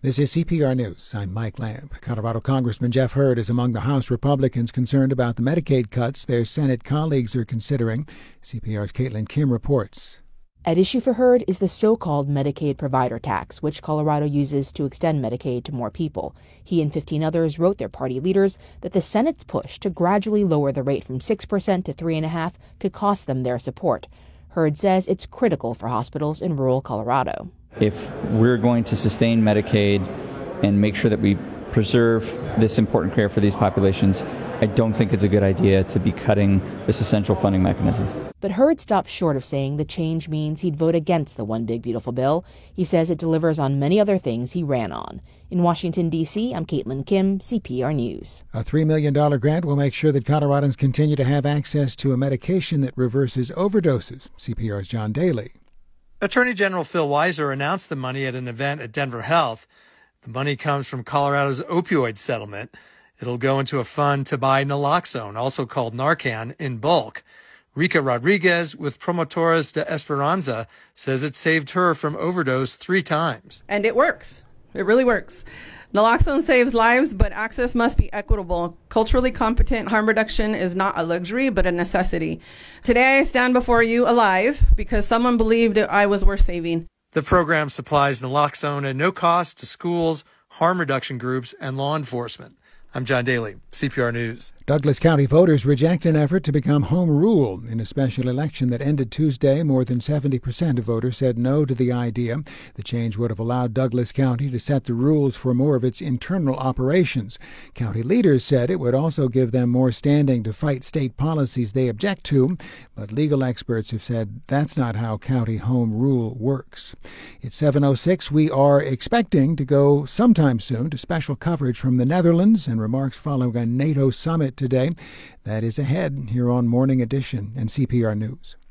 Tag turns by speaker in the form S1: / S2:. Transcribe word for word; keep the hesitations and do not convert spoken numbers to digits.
S1: This is C P R News. I'm Mike Lamb. Colorado Congressman Jeff Hurd is among the House Republicans concerned about the Medicaid cuts their Senate colleagues are considering. C P R's Caitlin Kim reports.
S2: At issue for Hurd is the so-called Medicaid provider tax, which Colorado uses to extend Medicaid to more people. He and fifteen others wrote their party leaders that the Senate's push to gradually lower the rate from six percent to three point five percent could cost them their support. Hurd says it's critical for hospitals in rural Colorado.
S3: If we're going to sustain Medicaid and make sure that we preserve this important care for these populations, I don't think it's a good idea to be cutting this essential funding mechanism.
S2: But Hurd stopped short of saying the change means he'd vote against the One Big Beautiful Bill. He says it delivers on many other things he ran on. In Washington, D C, I'm Caitlin Kim, C P R News.
S1: A three million dollars grant will make sure that Coloradans continue to have access to a medication that reverses overdoses. C P R's John Daly.
S4: Attorney General Phil Weiser announced the money at an event at Denver Health. The money comes from Colorado's opioid settlement. It'll go into a fund to buy naloxone, also called Narcan, in bulk. Rica Rodriguez with Promotores de Esperanza says it saved her from overdose three times.
S5: And it works. It really works. Naloxone saves lives, but access must be equitable. Culturally competent harm reduction is not a luxury, but a necessity. Today I stand before you alive because someone believed I was worth saving.
S4: The program supplies naloxone at no cost to schools, harm reduction groups, and law enforcement. I'm John Daly, C P R News.
S1: Douglas County voters reject an effort to become home rule. In a special election that ended Tuesday, more than seventy percent of voters said no to the idea. The change would have allowed Douglas County to set the rules for more of its internal operations. County leaders said it would also give them more standing to fight state policies they object to, but legal experts have said that's not how county home rule works. It's seven oh six. We are expecting to go sometime soon to special coverage from the Netherlands and remarks following a NATO summit today. That is ahead here on Morning Edition and C P R News.